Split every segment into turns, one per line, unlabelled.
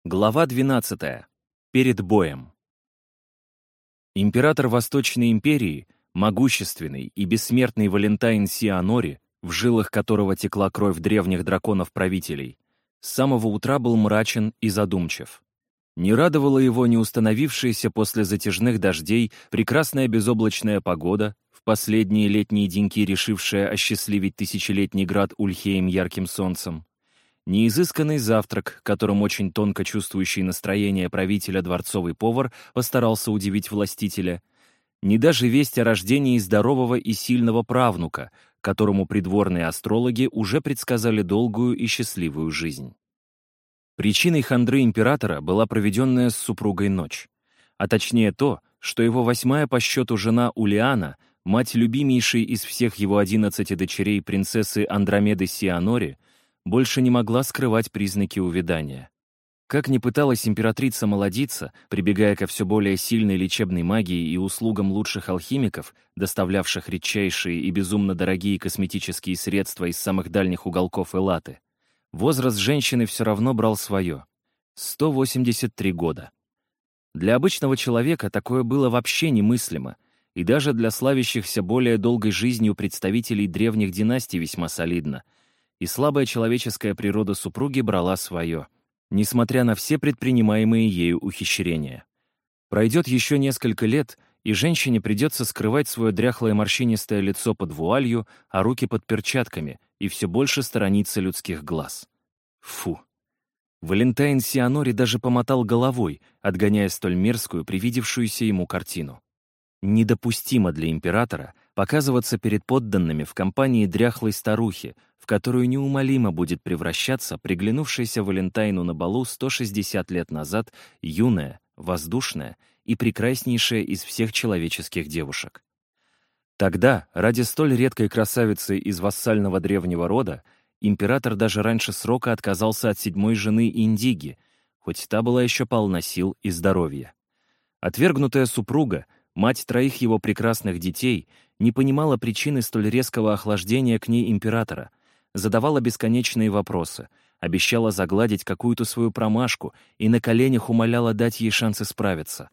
Глава 12. Перед боем. Император Восточной империи, могущественный и бессмертный Валентайн Сианори, в жилах которого текла кровь древних драконов-правителей, с самого утра был мрачен и задумчив. Не радовала его не установившаяся после затяжных дождей прекрасная безоблачная погода, в последние летние деньки решившая осчастливить тысячелетний град Ульхейм ярким солнцем, не изысканный завтрак, которым очень тонко чувствующий настроение правителя дворцовый повар постарался удивить властителя, ни даже весть о рождении здорового и сильного правнука, которому придворные астрологи уже предсказали долгую и счастливую жизнь. Причиной хандры императора была проведенная с супругой ночь, а точнее то, что его 8-я по счету жена Улиана, мать любимейшей из всех его 11 дочерей принцессы Андромеды Сианори, больше не могла скрывать признаки увядания. Как ни пыталась императрица молодиться, прибегая ко все более сильной лечебной магии и услугам лучших алхимиков, доставлявших редчайшие и безумно дорогие косметические средства из самых дальних уголков Эллаты, возраст женщины все равно брал свое — 183 года. Для обычного человека такое было вообще немыслимо, и даже для славящихся более долгой жизнью представителей древних династий весьма солидно, и слабая человеческая природа супруги брала свое, несмотря на все предпринимаемые ею ухищрения. Пройдет еще несколько лет, и женщине придется скрывать свое дряхлое морщинистое лицо под вуалью, а руки под перчатками, и все больше сторониться людских глаз. Фу. Валентайн Сианори даже помотал головой, отгоняя столь мерзкую, привидевшуюся ему картину. Недопустимо для императора показываться перед подданными в компании дряхлой старухи, в которую неумолимо будет превращаться приглянувшаяся Валентайну на балу 160 лет назад юная, воздушная и прекраснейшая из всех человеческих девушек. Тогда, ради столь редкой красавицы из вассального древнего рода, император даже раньше срока отказался от 7-й жены Индиги, хоть та была еще полна сил и здоровья. Отвергнутая супруга, мать 3 его прекрасных детей, не понимала причины столь резкого охлаждения к ней императора, задавала бесконечные вопросы, обещала загладить какую-то свою промашку и на коленях умоляла дать ей шанс исправиться.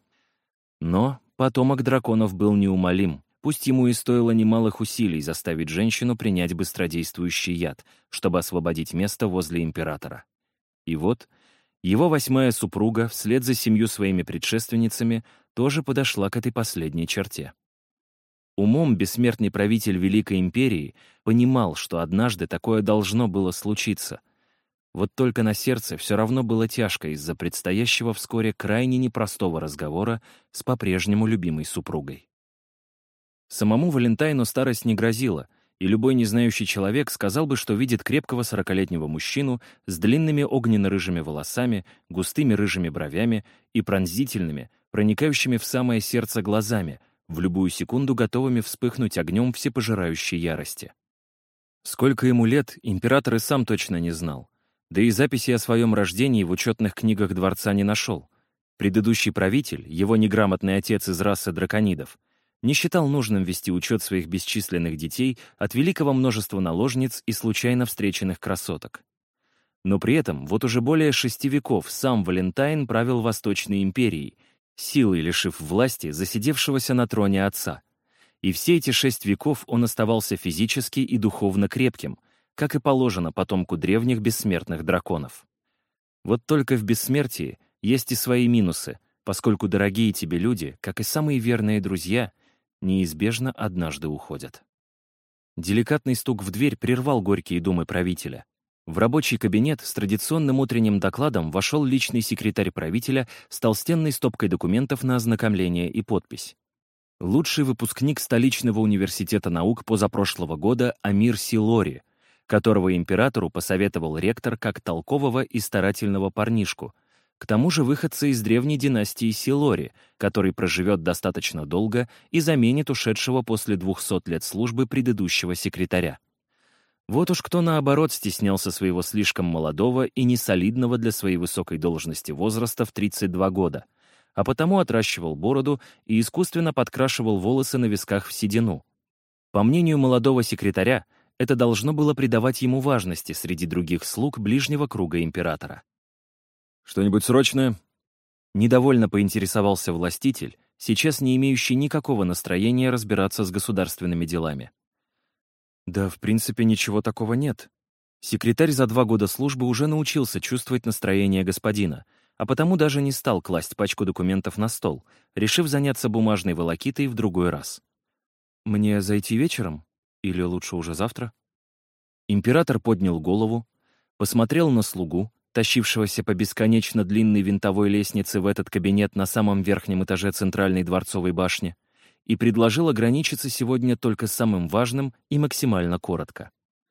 Но потомок драконов был неумолим, пусть ему и стоило немалых усилий заставить женщину принять быстродействующий яд, чтобы освободить место возле императора. И вот его 8-я супруга, вслед за 7 своими предшественницами, тоже подошла к этой последней черте. Умом бессмертный правитель Великой Империи понимал, что однажды такое должно было случиться. Вот только на сердце все равно было тяжко из-за предстоящего вскоре крайне непростого разговора с по-прежнему любимой супругой. Самому Валентайну старость не грозила, и любой незнающий человек сказал бы, что видит крепкого 40-летнего мужчину с длинными огненно-рыжими волосами, густыми рыжими бровями и пронзительными, проникающими в самое сердце глазами, в любую секунду готовыми вспыхнуть огнем всепожирающей ярости. Сколько ему лет, император и сам точно не знал, да и записи о своем рождении в учетных книгах дворца не нашел. Предыдущий правитель, его неграмотный отец из расы драконидов, не считал нужным вести учет своих бесчисленных детей от великого множества наложниц и случайно встреченных красоток. Но при этом вот уже более 6 веков сам Валентайн правил Восточной империей, силой лишив власти засидевшегося на троне отца. И все эти 6 веков он оставался физически и духовно крепким, как и положено потомку древних бессмертных драконов. Вот только в бессмертии есть и свои минусы, поскольку дорогие тебе люди, как и самые верные друзья, неизбежно однажды уходят. Деликатный стук в дверь прервал горькие думы правителя. В рабочий кабинет с традиционным утренним докладом вошел личный секретарь правителя с толстенной стопкой документов на ознакомление и подпись. Лучший выпускник столичного университета наук позапрошлого года Амир Силори, которого императору посоветовал ректор как толкового и старательного парнишку, к тому же выходца из древней династии Силори, который проживет достаточно долго и заменит ушедшего после 200 лет службы предыдущего секретаря. Вот уж кто, наоборот, стеснялся своего слишком молодого и несолидного для своей высокой должности возраста в 32 года, а потому отращивал бороду и искусственно подкрашивал волосы на висках в седину. По мнению молодого секретаря, это должно было придавать ему важности среди других слуг ближнего круга императора. «Что-нибудь срочное?» Недовольно поинтересовался властитель, сейчас не имеющий никакого настроения разбираться с государственными делами. Да, в принципе, ничего такого нет. Секретарь за 2 года службы уже научился чувствовать настроение господина, а потому даже не стал класть пачку документов на стол, решив заняться бумажной волокитой в другой раз. «Мне зайти вечером? Или лучше уже завтра?» Император поднял голову, посмотрел на слугу, тащившегося по бесконечно длинной винтовой лестнице в этот кабинет на самом верхнем этаже центральной дворцовой башни, и предложил ограничиться сегодня только самым важным и максимально коротко.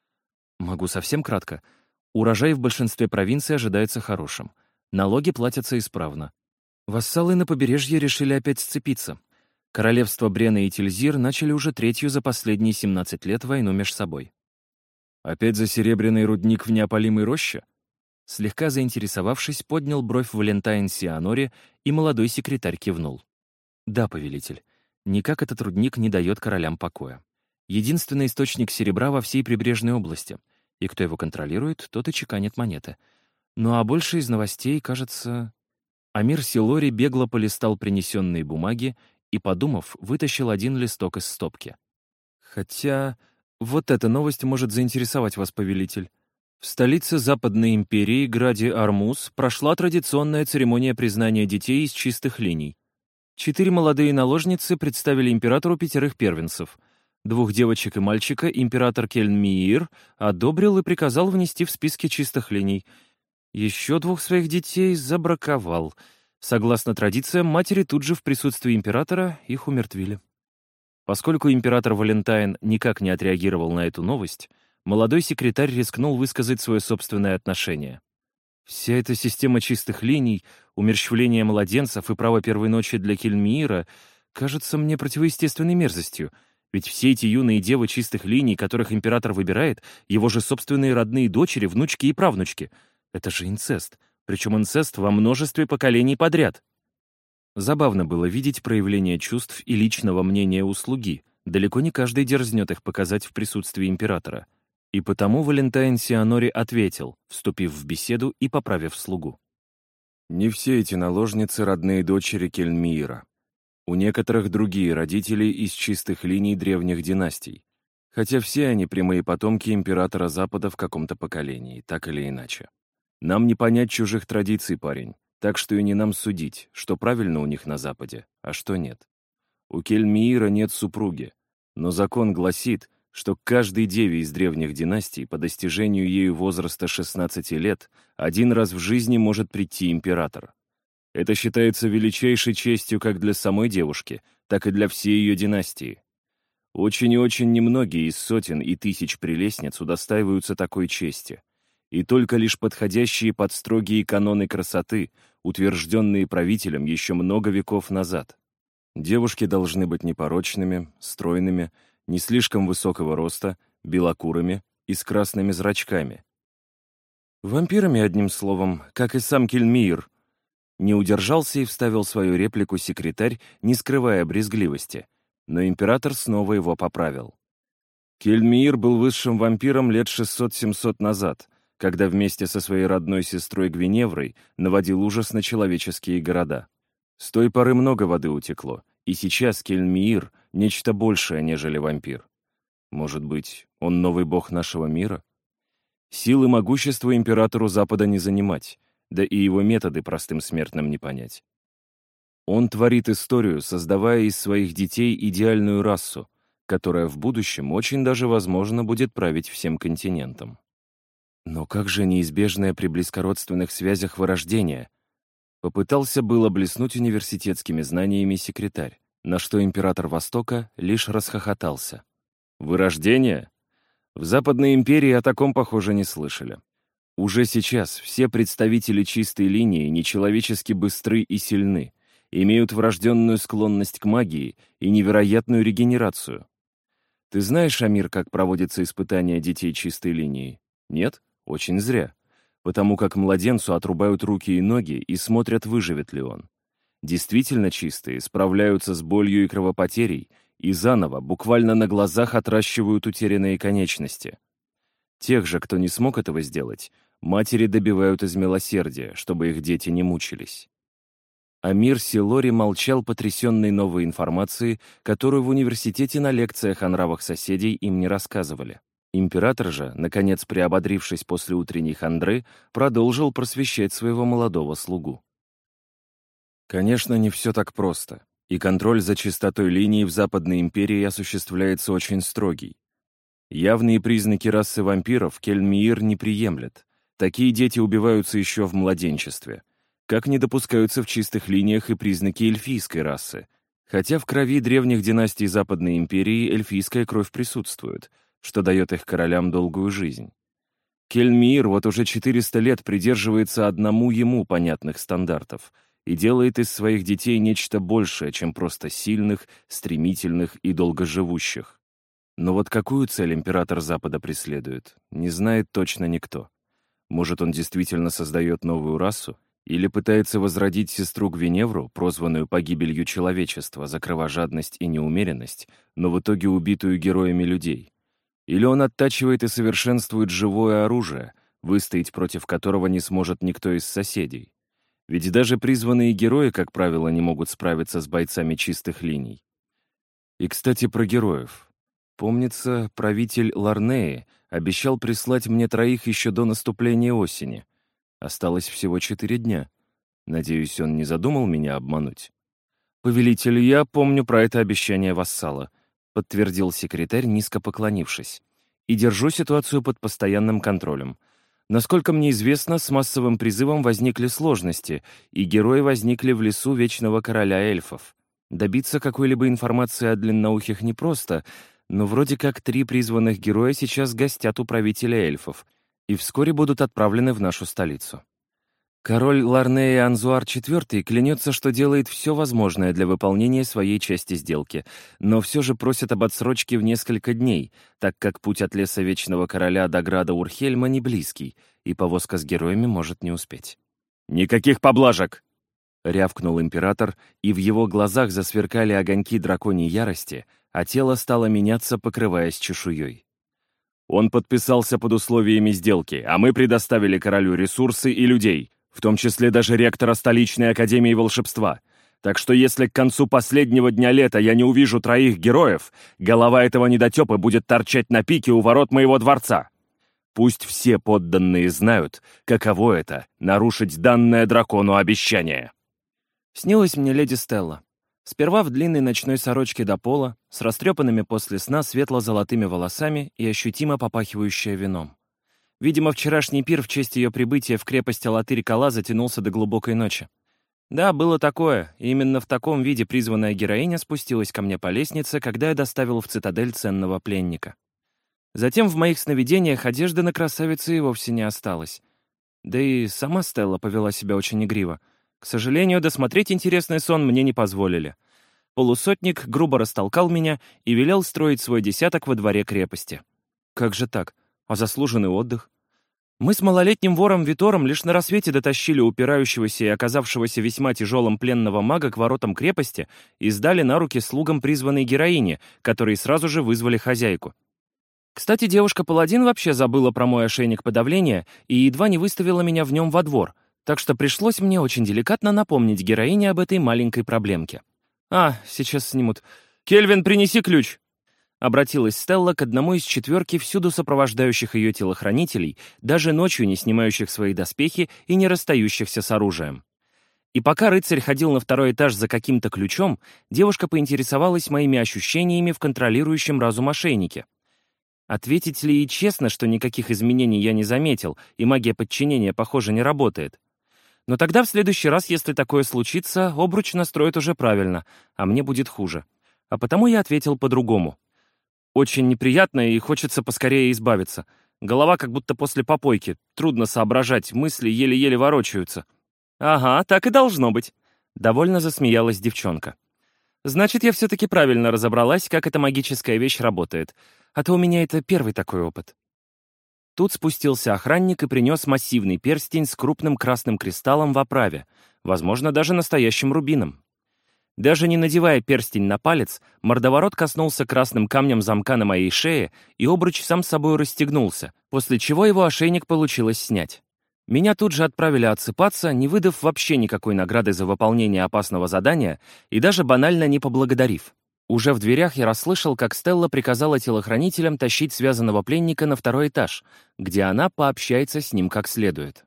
Могу совсем кратко. Урожай в большинстве провинций ожидается хорошим. Налоги платятся исправно. Вассалы на побережье решили опять сцепиться. Королевства Брена и Тильзир начали уже 3-ю за последние 17 лет войну между собой. Опять за серебряный рудник в неопалимой роще? Слегка заинтересовавшись, поднял бровь Валентайн Сианори, и молодой секретарь кивнул. «Да, повелитель, никак этот рудник не дает королям покоя. Единственный источник серебра во всей прибрежной области, и кто его контролирует, тот и чеканит монеты. Ну а больше из новостей, кажется...» Амир Силори бегло полистал принесенные бумаги и, подумав, вытащил один листок из стопки. «Хотя вот эта новость может заинтересовать вас, повелитель. В столице Западной империи, граде Армуз, прошла традиционная церемония признания детей из чистых линий. 4 молодые наложницы представили императору 5 первенцев. 2 девочек и мальчика император Кельмиир одобрил и приказал внести в списки чистых линий. Еще 2 своих детей забраковал. Согласно традициям, матери тут же в присутствии императора их умертвили. Поскольку император Валентайн никак не отреагировал на эту новость, молодой секретарь рискнул высказать свое собственное отношение. Вся эта система чистых линий, умерщвление младенцев и право первой ночи для Кельмиира кажется мне противоестественной мерзостью, ведь все эти юные девы чистых линий, которых император выбирает, его же собственные родные дочери, внучки и правнучки. Это же инцест, причем инцест во множестве поколений подряд. Забавно было видеть проявление чувств и личного мнения у слуги. Далеко не каждый дерзнет их показать в присутствии императора. И потому Валентайн Сианори ответил, вступив в беседу и поправив слугу. «Не все эти наложницы — родные дочери Кельмиира. У некоторых другие родители из чистых линий древних династий, хотя все они прямые потомки императора Запада в каком-то поколении, так или иначе. Нам не понять чужих традиций, парень, так что и не нам судить, что правильно у них на Западе, а что нет. У Кельмиира нет супруги, но закон гласит, что каждой деве из древних династий по достижению ею возраста 16 лет 1 раз в жизни может прийти император. Это считается величайшей честью как для самой девушки, так и для всей ее династии. Очень и очень немногие из сотен и тысяч прелестниц удостаиваются такой чести, и только лишь подходящие под строгие каноны красоты, утвержденные правителем еще много веков назад. Девушки должны быть непорочными, стройными, не слишком высокого роста, белокурыми и с красными зрачками. Вампирами, одним словом, как и сам Кельмиир. Не удержался и вставил свою реплику секретарь, не скрывая брезгливости, но император снова его поправил. Кельмиир был высшим вампиром лет 600-700 назад, когда вместе со своей родной сестрой Гвиневрой наводил ужас на человеческие города. С той поры много воды утекло, и сейчас Кельмиир — нечто большее, нежели вампир. Может быть, он новый бог нашего мира? Сил и могущества императору Запада не занимать, да и его методы простым смертным не понять. Он творит историю, создавая из своих детей идеальную расу, которая в будущем очень даже, возможно, будет править всем континентом. Но как же неизбежное при близкородственных связях вырождение? Попытался было блеснуть университетскими знаниями секретарь, на что император Востока лишь расхохотался. Вырождение? В Западной империи о таком, похоже, не слышали. Уже сейчас все представители чистой линии нечеловечески быстры и сильны, имеют врожденную склонность к магии и невероятную регенерацию. Ты знаешь, Амир, как проводятся испытания детей чистой линии? Нет? Очень зря. Потому как младенцу отрубают руки и ноги и смотрят, выживет ли он. Действительно чистые справляются с болью и кровопотерей и заново, буквально на глазах отращивают утерянные конечности. Тех же, кто не смог этого сделать, Матери добивают из милосердия, чтобы их дети не мучились. Амир Силори молчал, потрясенный новой информацией, которую в университете на лекциях о нравах соседей им не рассказывали. Император же, наконец приободрившись после утренней хандры, продолжил просвещать своего молодого слугу. Конечно, не все так просто, и контроль за чистотой линии в Западной империи осуществляется очень строгий. Явные признаки расы вампиров Кельмиир не приемлет. Такие дети убиваются еще в младенчестве. Как не допускаются в чистых линиях и признаки эльфийской расы. Хотя в крови древних династий Западной империи эльфийская кровь присутствует, что дает их королям долгую жизнь. Кельмиир вот уже 400 лет придерживается одному ему понятных стандартов и делает из своих детей нечто большее, чем просто сильных, стремительных и долгоживущих. Но вот какую цель император Запада преследует, не знает точно никто. Может, он действительно создает новую расу? Или пытается возродить сестру Гвиневру, прозванную погибелью человечества за кровожадность и неумеренность, но в итоге убитую героями людей? Или он оттачивает и совершенствует живое оружие, выстоять против которого не сможет никто из соседей? Ведь даже призванные герои, как правило, не могут справиться с бойцами чистых линий. И, кстати, про героев. Помнится, правитель Ларнеи обещал прислать мне 3 еще до наступления осени. Осталось всего 4 дня. Надеюсь, он не задумал меня обмануть. «Повелитель, я помню про это обещание вассала», — подтвердил секретарь, низко поклонившись. «И держу ситуацию под постоянным контролем. Насколько мне известно, с массовым призывом возникли сложности, и герои возникли в лесу Вечного Короля эльфов. Добиться какой-либо информации о длинноухих непросто, но вроде как 3 призванных героя сейчас гостят у правителя эльфов и вскоре будут отправлены в нашу столицу. Король Ларнеи Анзуар IV клянется, что делает все возможное для выполнения своей части сделки, но все же просит об отсрочке в несколько дней, так как путь от леса Вечного Короля до града Урхельма не близкий, и повозка с героями может не успеть. «Никаких поблажек!» — рявкнул император, и в его глазах засверкали огоньки драконьей ярости, а тело стало меняться, покрываясь чешуей. Он подписался под условиями сделки, а мы предоставили королю ресурсы и людей, в том числе даже ректора столичной академии волшебства. Так что если к концу последнего дня лета я не увижу 3 героев, голова этого недотепы будет торчать на пике у ворот моего дворца. Пусть все подданные знают, каково это — нарушить данное дракону обещание. Снилась мне леди Стелла. Сперва в длинной ночной сорочке до пола, с растрепанными после сна светло-золотыми волосами и ощутимо попахивающая вином. Видимо, вчерашний пир в честь ее прибытия в крепость Алатырь-Кала затянулся до глубокой ночи. Да, было такое, и именно в таком виде призванная героиня спустилась ко мне по лестнице, когда я доставил в цитадель ценного пленника. Затем в моих сновидениях одежды на красавице и вовсе не осталось. Да и сама Стелла повела себя очень игриво. К сожалению, досмотреть интересный сон мне не позволили. Полусотник грубо растолкал меня и велел строить свой десяток во дворе крепости. Как же так? А заслуженный отдых? Мы с малолетним вором Витором лишь на рассвете дотащили упирающегося и оказавшегося весьма тяжелым пленного мага к воротам крепости и сдали на руки слугам призванной героини, которые сразу же вызвали хозяйку. Кстати, девушка-паладин вообще забыла про мой ошейник подавления и едва не выставила меня в нем во двор, так что пришлось мне очень деликатно напомнить героине об этой маленькой проблемке. Сейчас снимут. «Кельвин, принеси ключ!» Обратилась Стелла к одному из 4 всюду сопровождающих ее телохранителей, даже ночью не снимающих свои доспехи и не расстающихся с оружием. И пока рыцарь ходил на 2-й этаж за каким-то ключом, девушка поинтересовалась моими ощущениями в контролирующем разум ошейнике. Ответить ли ей честно, что никаких изменений я не заметил, и магия подчинения, похоже, не работает? Но тогда в следующий раз, если такое случится, обруч настроят уже правильно, а мне будет хуже. А потому я ответил по-другому. Очень неприятно и хочется поскорее избавиться. Голова как будто после попойки. Трудно соображать, мысли еле-еле ворочаются. «Ага, так и должно быть», — довольно засмеялась девчонка. «Значит, я все-таки правильно разобралась, как эта магическая вещь работает. А то у меня это первый такой опыт». Тут спустился охранник и принес массивный перстень с крупным красным кристаллом в оправе, возможно, даже настоящим рубином. Даже не надевая перстень на палец, мордоворот коснулся красным камнем замка на моей шее, и обруч сам собой расстегнулся, после чего его ошейник получилось снять. Меня тут же отправили отсыпаться, не выдав вообще никакой награды за выполнение опасного задания и даже банально не поблагодарив. Уже в дверях я расслышал, как Стелла приказала телохранителям тащить связанного пленника на второй этаж, где она пообщается с ним как следует.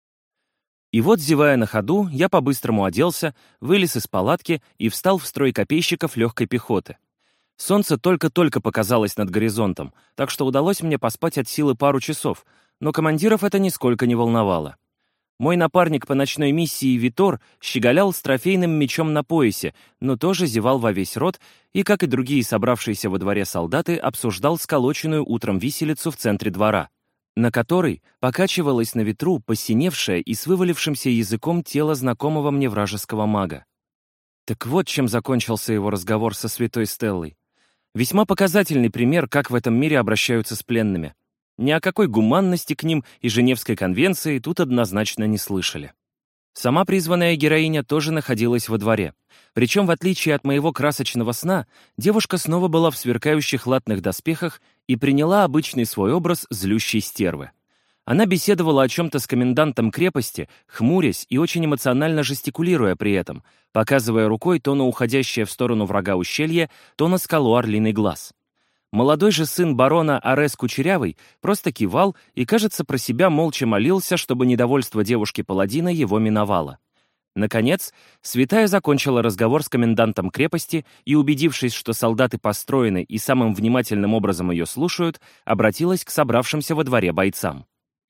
И вот, зевая на ходу, я по-быстрому оделся, вылез из палатки и встал в строй копейщиков легкой пехоты. Солнце только-только показалось над горизонтом, так что удалось мне поспать от силы пару часов, но командиров это нисколько не волновало. Мой напарник по ночной миссии Витор щеголял с трофейным мечом на поясе, но тоже зевал во весь рот и, как и другие собравшиеся во дворе солдаты, обсуждал сколоченную утром виселицу в центре двора, на которой покачивалось на ветру посиневшее и с вывалившимся языком тело знакомого мне вражеского мага. Так вот, чем закончился его разговор со святой Стеллой. Весьма показательный пример, как в этом мире обращаются с пленными. Ни о какой гуманности к ним и Женевской конвенции тут однозначно не слышали. Сама призванная героиня тоже находилась во дворе. Причем, в отличие от моего красочного сна, девушка снова была в сверкающих латных доспехах и приняла обычный свой образ злющей стервы. Она беседовала о чем-то с комендантом крепости, хмурясь и очень эмоционально жестикулируя при этом, показывая рукой то на уходящее в сторону врага ущелье, то на скалу Орлиный глаз. Молодой же сын барона Арес Кучерявый просто кивал и, кажется, про себя молча молился, чтобы недовольство девушки-паладина его миновало. Наконец, святая закончила разговор с комендантом крепости и, убедившись, что солдаты построены и самым внимательным образом ее слушают, обратилась к собравшимся во дворе бойцам.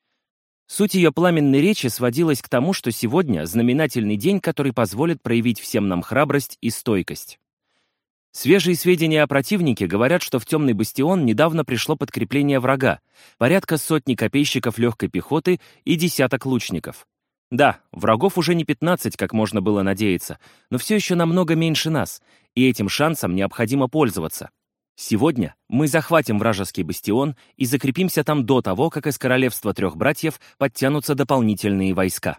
Суть ее пламенной речи сводилась к тому, что сегодня знаменательный день, который позволит проявить всем нам храбрость и стойкость. Свежие сведения о противнике говорят, что в Темный бастион недавно пришло подкрепление врага, порядка сотни копейщиков легкой пехоты и десяток лучников. Да, врагов уже не 15, как можно было надеяться, но все еще намного меньше нас, и этим шансом необходимо пользоваться. Сегодня мы захватим вражеский бастион и закрепимся там до того, как из королевства трех братьев подтянутся дополнительные войска.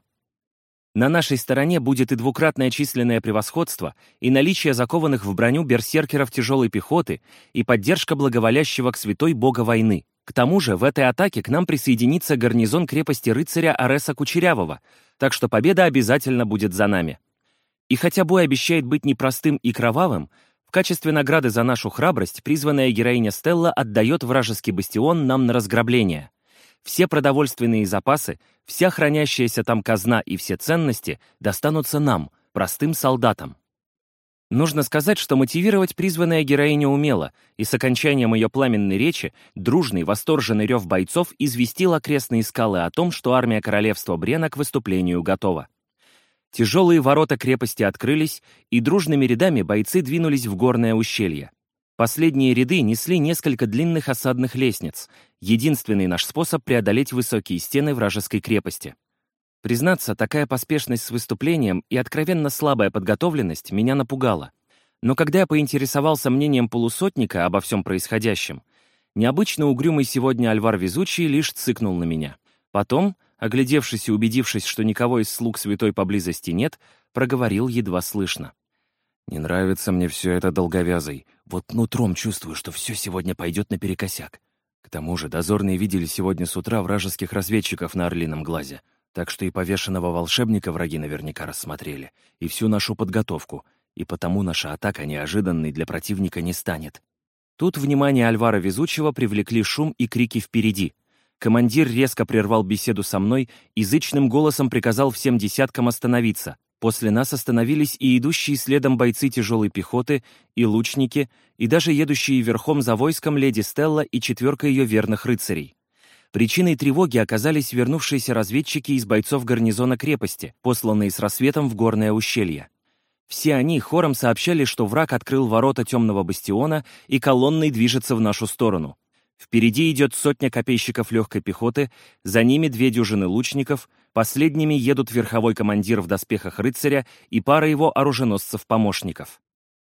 На нашей стороне будет и двукратное численное превосходство, и наличие закованных в броню берсеркеров тяжелой пехоты, и поддержка благоволящего к святой бога войны. К тому же в этой атаке к нам присоединится гарнизон крепости рыцаря Ареса Кучерявого, так что победа обязательно будет за нами. И хотя бой обещает быть непростым и кровавым, в качестве награды за нашу храбрость призванная героиня Стелла отдает вражеский бастион нам на разграбление. Все продовольственные запасы, вся хранящаяся там казна и все ценности достанутся нам, простым солдатам. Нужно сказать, что мотивировать призванная героиня умела, и с окончанием ее пламенной речи дружный, восторженный рев бойцов известил окрестные скалы о том, что армия королевства Брена к выступлению готова. Тяжелые ворота крепости открылись, и дружными рядами бойцы двинулись в горное ущелье. Последние ряды несли несколько длинных осадных лестниц, единственный наш способ преодолеть высокие стены вражеской крепости. Признаться, такая поспешность с выступлением и откровенно слабая подготовленность меня напугала. Но когда я поинтересовался мнением полусотника обо всем происходящем, необычно угрюмый сегодня Альвар Везучий лишь цыкнул на меня. Потом, оглядевшись и убедившись, что никого из слуг святой поблизости нет, проговорил едва слышно. «Не нравится мне все это, долговязый. Вот нутром чувствую, что все сегодня пойдет наперекосяк. К тому же дозорные видели сегодня с утра вражеских разведчиков на Орлином глазе, так что и повешенного волшебника враги наверняка рассмотрели, и всю нашу подготовку, и потому наша атака неожиданной для противника не станет». Тут внимание Альвара Везучего привлекли шум и крики впереди. Командир резко прервал беседу со мной и зычным голосом приказал всем десяткам остановиться. После нас остановились и идущие следом бойцы тяжелой пехоты, и лучники, и даже едущие верхом за войском леди Стелла и четверка ее верных рыцарей. Причиной тревоги оказались вернувшиеся разведчики из бойцов гарнизона крепости, посланные с рассветом в горное ущелье. Все они хором сообщали, что враг открыл ворота темного бастиона и колонной движется в нашу сторону. Впереди идет сотня копейщиков легкой пехоты, за ними 2 дюжины лучников, последними едут верховой командир в доспехах рыцаря и пара его оруженосцев-помощников.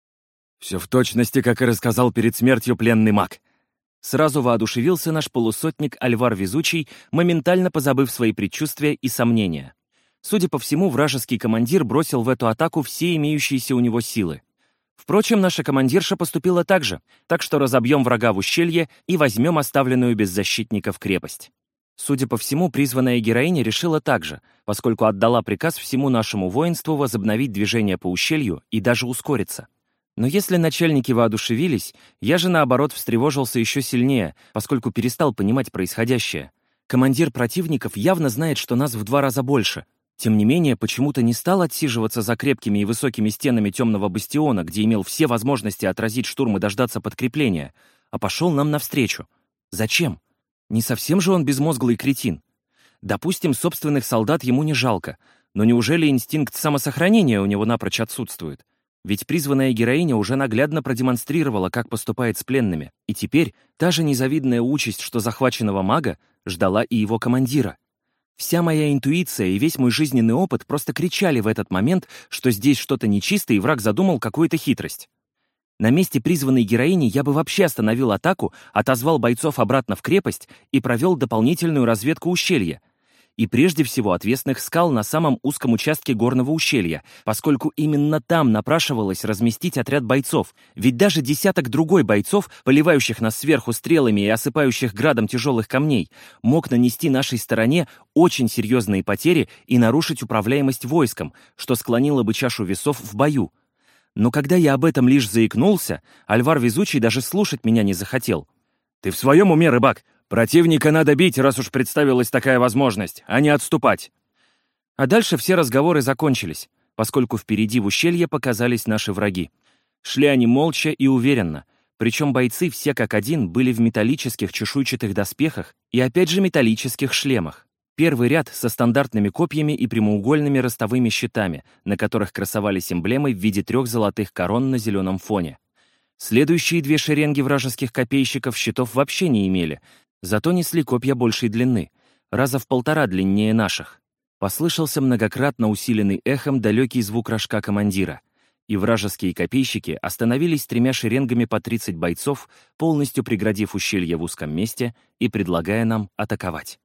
«Все в точности, как и рассказал перед смертью пленный маг». Сразу воодушевился наш полусотник Альвар Везучий, моментально позабыв свои предчувствия и сомнения. Судя по всему, вражеский командир бросил в эту атаку все имеющиеся у него силы. Впрочем, наша командирша поступила так же, так что разобьем врага в ущелье и возьмем оставленную без защитников крепость. Судя по всему, призванная героиня решила так же, поскольку отдала приказ всему нашему воинству возобновить движение по ущелью и даже ускориться. Но если начальники воодушевились, я же, наоборот, встревожился еще сильнее, поскольку перестал понимать происходящее. Командир противников явно знает, что нас в 2 раза больше. Тем не менее, почему-то не стал отсиживаться за крепкими и высокими стенами темного бастиона, где имел все возможности отразить штурм и дождаться подкрепления, а пошел нам навстречу. Зачем? Не совсем же он безмозглый кретин. Допустим, собственных солдат ему не жалко, но неужели инстинкт самосохранения у него напрочь отсутствует? Ведь призванная героиня уже наглядно продемонстрировала, как поступает с пленными, и теперь та же незавидная участь, что захваченного мага, ждала и его командира. Вся моя интуиция и весь мой жизненный опыт просто кричали в этот момент, что здесь что-то нечисто, и враг задумал какую-то хитрость. На месте призванной героини я бы вообще остановил атаку, отозвал бойцов обратно в крепость и провел дополнительную разведку ущелья. И прежде всего отвесных скал на самом узком участке горного ущелья, поскольку именно там напрашивалось разместить отряд бойцов, ведь даже десяток другой бойцов, поливающих нас сверху стрелами и осыпающих градом тяжелых камней, мог нанести нашей стороне очень серьезные потери и нарушить управляемость войском, что склонило бы чашу весов в бою. Но когда я об этом лишь заикнулся, Альвар Везучий даже слушать меня не захотел. «Ты в своем уме, рыбак? Противника надо бить, раз уж представилась такая возможность, а не отступать!» А дальше все разговоры закончились, поскольку впереди в ущелье показались наши враги. Шли они молча и уверенно, причем бойцы все как один были в металлических чешуйчатых доспехах и опять же металлических шлемах. Первый ряд со стандартными копьями и прямоугольными ростовыми щитами, на которых красовались эмблемы в виде 3 золотых корон на зеленом фоне. Следующие 2 шеренги вражеских копейщиков щитов вообще не имели, зато несли копья большей длины, раза в 1,5 длиннее наших. Послышался многократно усиленный эхом далекий звук рожка командира, и вражеские копейщики остановились 3 шеренгами по 30 бойцов, полностью преградив ущелье в узком месте и предлагая нам атаковать.